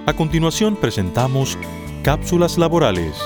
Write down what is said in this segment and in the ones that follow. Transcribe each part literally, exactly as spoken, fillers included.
A continuación presentamos Cápsulas Laborales.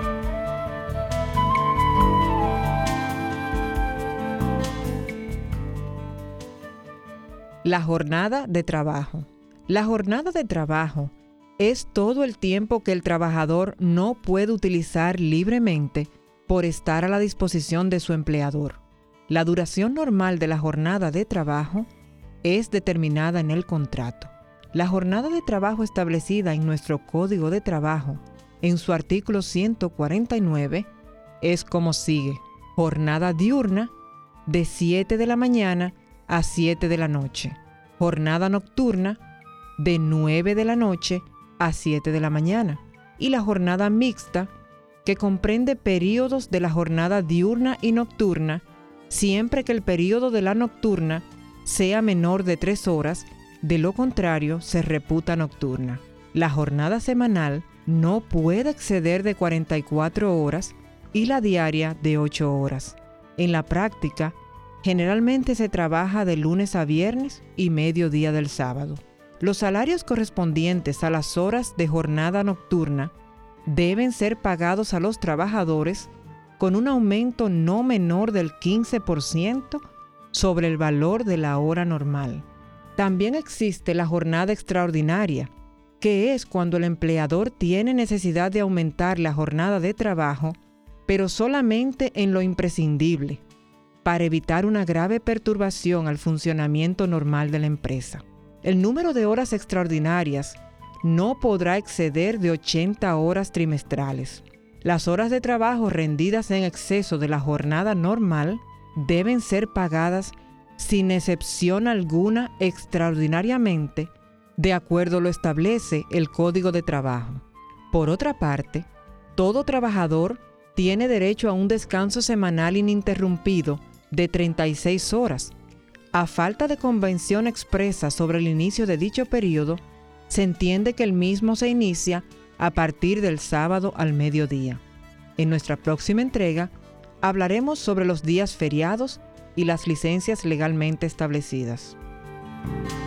La jornada de trabajo. La jornada de trabajo es todo el tiempo que el trabajador no puede utilizar libremente por estar a la disposición de su empleador. La duración normal de la jornada de trabajo es determinada en el contrato. La jornada de trabajo establecida en nuestro Código de Trabajo, en su artículo ciento cuarenta y nueve, es como sigue: jornada diurna de siete de la mañana a siete de la noche. Jornada nocturna de nueve de la noche a siete de la mañana. Y la jornada mixta, que comprende periodos de la jornada diurna y nocturna, siempre que el periodo de la nocturna sea menor de tres horas, de lo contrario se reputa nocturna. La jornada semanal no puede exceder de cuarenta y cuatro horas y la diaria de ocho horas. En la práctica, generalmente se trabaja de lunes a viernes y mediodía del sábado. Los salarios correspondientes a las horas de jornada nocturna deben ser pagados a los trabajadores con un aumento no menor del quince por ciento sobre el valor de la hora normal. También existe la jornada extraordinaria, que es cuando el empleador tiene necesidad de aumentar la jornada de trabajo, pero solamente en lo imprescindible, para evitar una grave perturbación al funcionamiento normal de la empresa. El número de horas extraordinarias no podrá exceder de ochenta horas trimestrales. Las horas de trabajo rendidas en exceso de la jornada normal deben ser pagadas sin excepción alguna extraordinariamente, de acuerdo a lo establece el Código de Trabajo. Por otra parte, todo trabajador tiene derecho a un descanso semanal ininterrumpido de treinta y seis horas. A falta de convención expresa sobre el inicio de dicho periodo, se entiende que el mismo se inicia a partir del sábado al mediodía. En nuestra próxima entrega, hablaremos sobre los días feriados y las licencias legalmente establecidas.